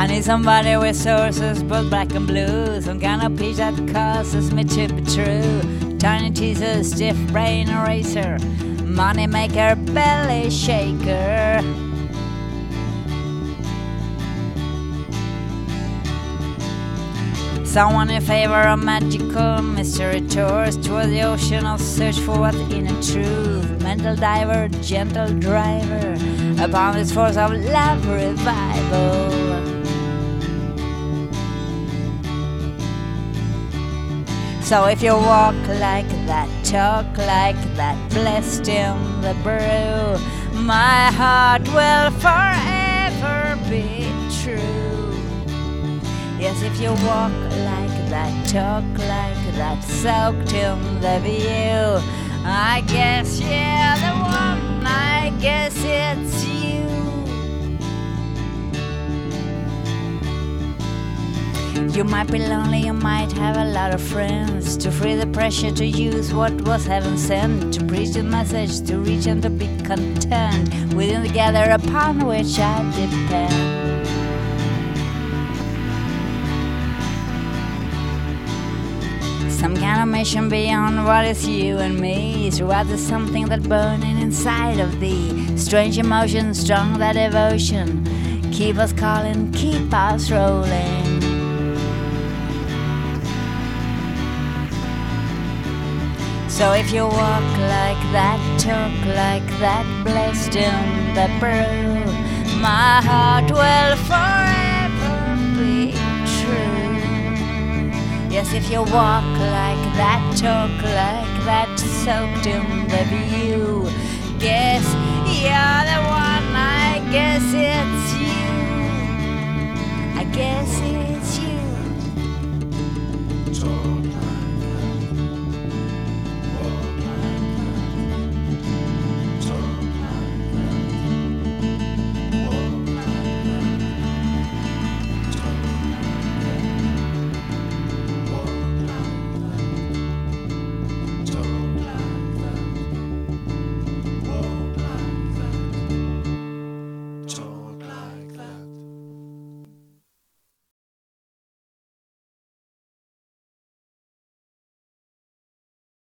I need somebody with sources, both black and blue. Some kind of peach that causes me to be true. Tiny teaser, stiff brain eraser, money maker, belly shaker. Someone in favor of magical mystery tours toward the ocean of search for what's inner truth. Mental diver, gentle driver, upon this force of love revival. So if you walk like that, talk like that, blessed in the brew, my heart will forever be true. Yes, if you walk like that, talk like that, soaked in the view, I guess you're the one, I guess it's you. You might be lonely, you might have a lot of friends, to free the pressure to use what was heaven sent, to preach the message, to reach and to be content within the gather upon which I depend. Some kind of mission beyond what is you and me. Throughout there's something that burning inside of thee. Strange emotion, strong that devotion. Keep us calling, keep us rolling. So if you walk like that, talk like that, blessed in the brew, my heart will forever be true. Yes, if you walk like that, talk like that, soaked in the view, guess you're the one, I guess it's you, I guess